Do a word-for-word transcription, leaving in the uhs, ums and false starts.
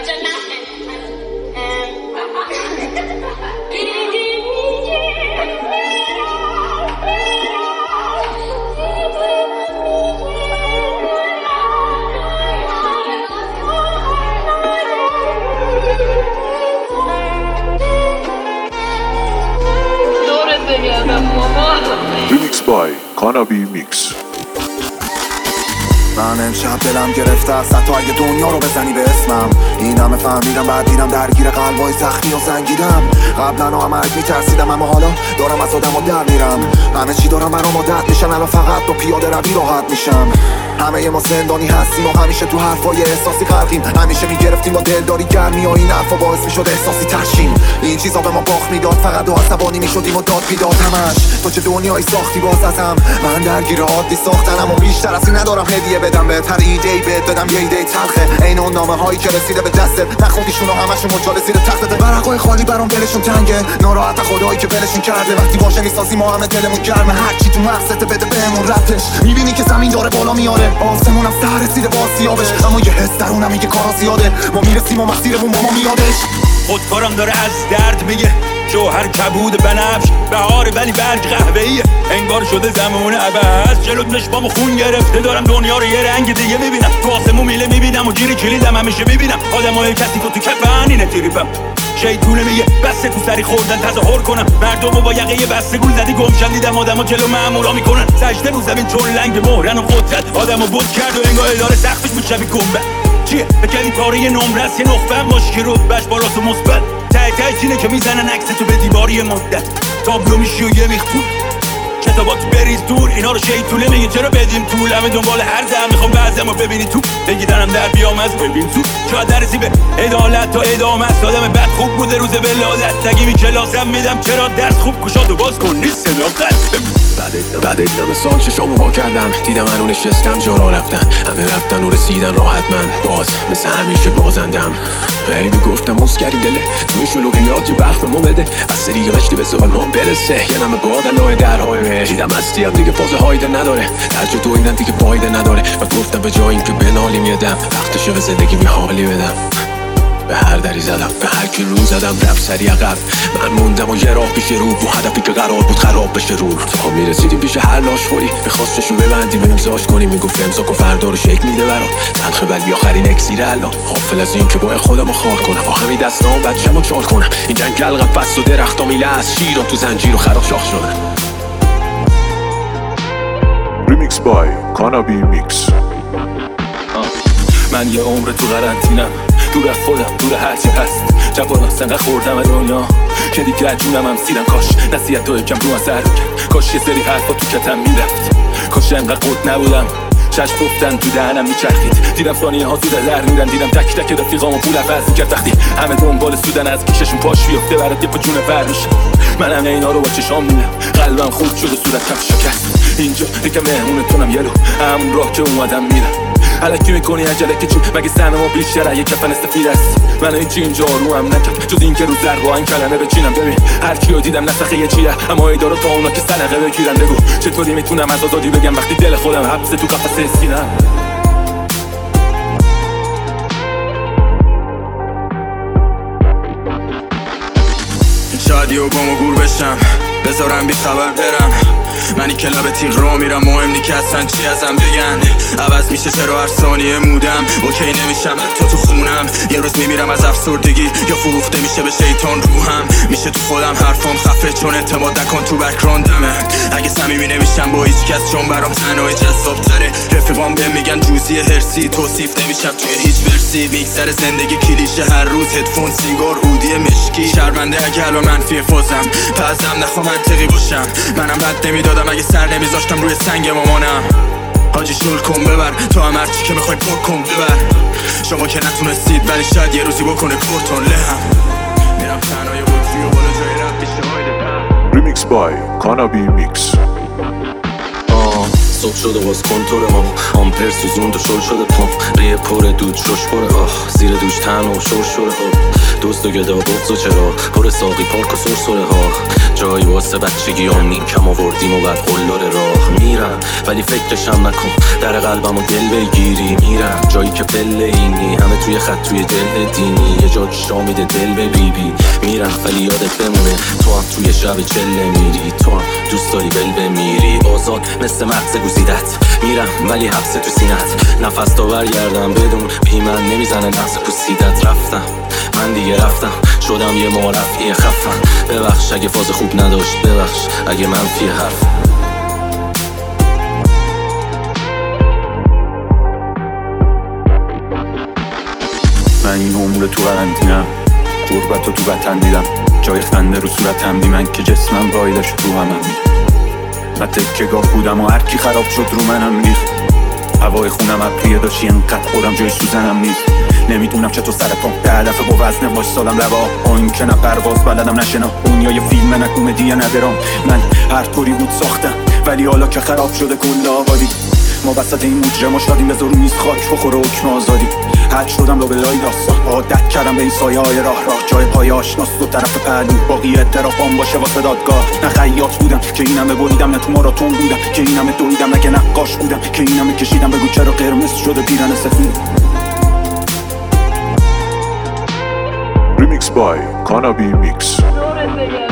Remix by Kanabi Mix. من امشب دلم گرفته است حتی اگه دنیا رو بزنی به اسمم. این همه فهمیدم بعد دیدم درگیر قلبای زخمی و زنگیدم. قبلا هم مرگ میترسیدم اما حالا دارم از آدم و در میرم. همه چی دارم برام عادت میشن الان فقط با پیاده روی راحت میشم. همه ما زندانی هستیم و همیشه تو حرفای احساسی غرقیم. همیشه میگرفتیم با دلداری گرمی و این حرفا باعث میشد احساسی ترشیم. این چیزا به ما باخت میداد فقط و عصبانی میشدیم و داد بیداد همش. تو چه دنیایی ساختی باز ازم. من درگیر عادی ساختنم و بیشتر از این ندارم هدیه بدم بهت. هر ایده‌ای بهت بدم یه ایده تلخه عین اون نامه هایی که رسیده به دستت. نخوندیشونو همشون مجال زیر تختت. ورقای خالی برام دلشون تنگه. ناراحت خدایی که ولشون کرده. وقتی باشه میسازی ما همه دلمون گرمه. هر چی تو مغزت بده بهمون ربطش. میبینی که زمین داره بالا میاره. آسمونم سر رسیده با سیابش. اما یه حس درونم میگه کارا زیاده. ما میرسیم و مسیرمون با ما میادش. خودکارم داره از درد میگه. جوهر کبود بنفش بهاره ولی برگ قهوه‌ایه. انگار شده زمان عباس. جلوت نشبامو خون گرفته. دارم دنیا رو یه رنگ دیگه میبینم. تو آسمون میله میبینم و گیری کلیدم همیشه میبینم. آدمای کسی تو تو کفن اینه تریپم. شیطونه میگه بسته تو سری خوردن تظاهر کنم. مردمو با یقه بسته گول زدی گمشن. دیدم آدمو جلو مامورا میکنن. سجده رو زمین چون لنگ مهرن و قدرت. آدمو بود کرد و انگار اداره سختش بود شبیه گنبه. چیه؟ بکنی پاره یه نمره است. یه نخبه مشکی رو بش بالاست و مثبت. ته ته چینه که میزنن عکستو به دیواری مدت. تابلو میشی و یه میختون کتابات بریز دور. اینا رو شیطونه میگه چرا بدیم طول. همه دنبال هر زم میخوام بعضمو ببینی تو. بگی دارم در بیام از ببین تو. شاید درسی به عدالت تا ادامه است. آدم بد خوب بوده روز ولادت. تگی می کلاسم میدم چرا درس خوب کشاتو باز کن نیست صداقت. بعد ادامه سال چشامو وا کردم. دیدم منو نشستم جا رفتن. همه رفتن و رسیدن راحت من باز مثل همیشه بازندم. ولی میگفتم مسکری دله توی شلوغیات یه برف مو بده. از سری قشتی به سوال ما برسه. یه نمه بادن لای درهای مه. دیدم هستی هم دیگه فاز هایده نداره. درجه دو اینم دیگه فایده نداره. و گفتم به جای این که بنالیم یدم وقتشه به زندگی می حالی بدم. به هر دری زدم به هر کی رو زدم رفت سری عقب. من موندم و یه راه پیش رو بو هدفی که قرار بود خراب بشه رو. تا میرسیدیم پیش هر لاشخوری میخواستشو ببندیم امضاش کنیم. میگفت امضا کن فردا رو شک میده برام. تلخ ولی آخرین اکسیر الان. غافل از این که باید خودمو خار کنم. با همین دستام بچه‌مو چال کنم. این جنگل قفس و درختا میله از شیرم تو زنجیر و خراب شاخ شدن. Remix by Kanabi Mix. من یه عمر تو قرنطینم. دور از خودم دور هرچی هست. جوان سنقه خوردم از دنیا که دیگه جونم هم سیدم. کاش نصیحت تو یکم رو اثر کرد. کاش یه سری حرفا تو کتم میرفت. کاش انقدر قد نبودم. چشم گفتن تو دهنم میچرخید. دیدم ثانیه ها زود در میرن. دیدم تک تک رفیقامو پول عوض میکرد. وقتی همه دنبال سودن از کیششون پاش بیفته برات یه پا جون ور میشه. من همه اینا رو با چشام دیدم. قلبم خورد شد و صورتم شکست. اینجا دیگه مهمونتونم یلو همون راه که اومدم میرم. الکی میکنی عجله که چی مگه سهم ما بیشتره یه کفن استفید است. من هیچی اینجا رو هم نکرد جز این که رو زر با این کلمه بچینم. ببین هر کیو دیدم نسخه یه چیه اما ایدارو تا اونا که سنقه بگیرن. بگو چطوری میتونم از آزادی بگم وقتی دل خودم حبسه تو قفسه سینم. شاید یه گم و گور بشم بذارم بی خبر برم. منی که لب تیغ را میرم مهم نی که اصلا چی ازم بگن. عوض میشه چرا هر ثانیه مودم اوکی نمیشم حتی تو خونم. یه روز میمیرم از افسردگی یا فروخته میشه به شیطان روحم. میشه تو خودم حرفام خفه چون اعتماد نکن تو بک‌گراندمه. اگه صمیمی نمیشم با هیچ کس چون برام تنهایی جذاب تره. رفیقام بهم میگن جوزی هرسی توصیف نمیشم توی هیچ ورسی. میگذر زندگی کلیشه هر روز هدفون سیگار هودی مشکی. شرمنده اگه الان منفی فازم پزم نخوام منطقی باشم. منم رد نمیدادم اگه سر نمیذاشتم روی سنگ مامانم. حاجی شل کن ببر تو هم هرچی که میخوای پر کن ببر. شما که نتونستید ولی شاید یه روزی بکنه کورتون لهم. میرم تنهای بطری و بالا جای رب بیشه هایده پم. Remix by Kanabi Mix. صبح شده باز کنتور ما آمپر سوزوند و شل شده پام. ریه پر دود شش پره آه زیر دوش تن و شور شوره ها. دوست و گدا بغض و چرا پر ساقی پارک و سرسره ها. جایی واسه بچگی هم نیم کم آوردیم و بعد قلدر راه میرم. ولی فکرشم نکن در قلبم و دل بگیری میرم. جایی جایی که پله اینی، همه توی خط توی دل دینی، یه جا جا میده دل به بی بی. میرم ولی یادت بمونه تو هم توی شب چله میری، تو هم دوست داری بل بمیری. آزاد مثل مغز گزیدت میرم ولی حبس تو سینت، نفس تا برگردم بدون بی من نمیزنه نفس پوسیدت. رفتم من دیگه رفتم، شدم یه معرفی خفن. ببخش اگه فاز خوب نداشت، ببخش اگه منفی حرف. من این عمر تو قرنطینه‌ام، غربت رو تو وطن دیدم، جای خنده رو صورتم دی، من که جسمم رایدش رو همم می‌ریخت. من تکه‌گاه بودم و هرکی خراب شد رو منم ریخت. هوای خونم ابریه داشتی انقدر خورم جای سوزنم نیست. نمیدونم چطور سر پام ده دفعه با وزن واش سالم لبا. این که نه پرواز بلدم نه اون یا یه فیلم نه کمدی ندارم. من هر طوری بود ساختم ولی حالا که خراب شده کل آبادی. ما وسط این مجرم شادیم به زور نیست خاک بخوره حکم آزادی. حد شدم رو به لای داستان، عادت کردم به این سایه های راه راه. جای پای آشناست دو طرف پهلو، باقی اعترافام باشه واسه دادگاه. نه خیاط بودم که اینمه بریدم، نه تو ماراتون بودم که اینمه دویدم، نه که نقاش بودم که اینمه کشیدم. بگو چرا قرمز شده پیرن سفید. Remix by Kanabi Mix. دورت بگردم